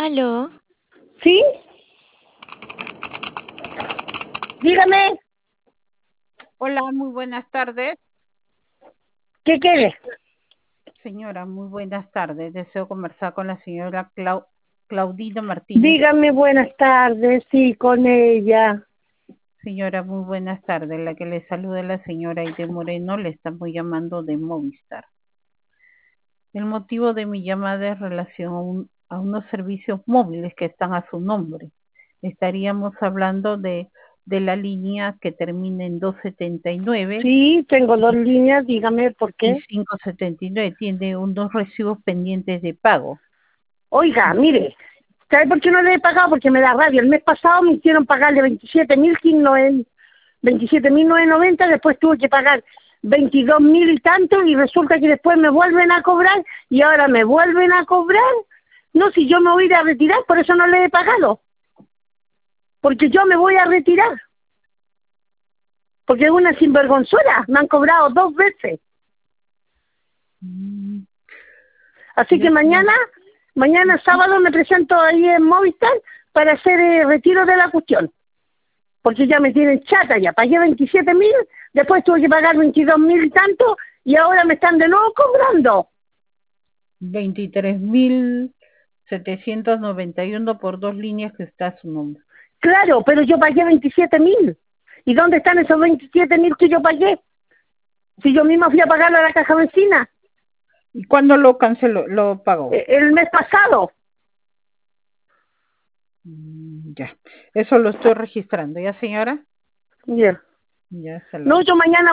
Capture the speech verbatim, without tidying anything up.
¿Aló? ¿Sí? Dígame, Hola, muy buenas tardes. ¿qué quiere? Señora, muy buenas tardes. Deseo conversar con la señora Clau Claudina Martínez. Dígame buenas tardes, sí, con ella. Señora, muy buenas tardes. La que le saluda es la señora Aide Moreno. Le estamos llamando de Movistar. El motivo de mi llamada es relación a, un, a unos servicios móviles que están a su nombre. Estaríamos hablando de, de la línea que termina en doscientos setenta y nueve. Sí, tengo dos líneas, dígame por Y qué. quinientos setenta y nueve. Tiene unos recibos pendientes de pago. Oiga, mire, ¿sabe por qué no le he pagado? Porque me da rabia. El mes pasado me hicieron pagarle veintisiete mil veintisiete mil novecientos noventa, después tuve que pagar veintidós mil y tanto, y resulta que después me vuelven a cobrar, y ahora me vuelven a cobrar. No, si yo me voy a ir a retirar, por eso no le he pagado. Porque yo me voy a retirar. Porque es una sinvergonzura, me han cobrado dos veces. Mm. Así que mañana, mañana sábado me presento ahí en Movistar para hacer el retiro de la cuestión. Porque ya me tienen chata, ya pagué veintisiete mil, después tuve que pagar veintidós mil y tanto, y ahora me están de nuevo cobrando. veintitrés mil setecientos noventa y uno por dos líneas que está a su nombre. Claro, pero yo pagué veintisiete mil. ¿Y dónde están esos veintisiete mil que yo pagué? Si yo misma fui a pagarlo a la caja vecina. ¿Y cuándo lo canceló, lo pagó? El mes pasado. Mm, ya, eso lo estoy registrando. ¿Ya, señora? Yeah. Ya se lo... No, yo mañana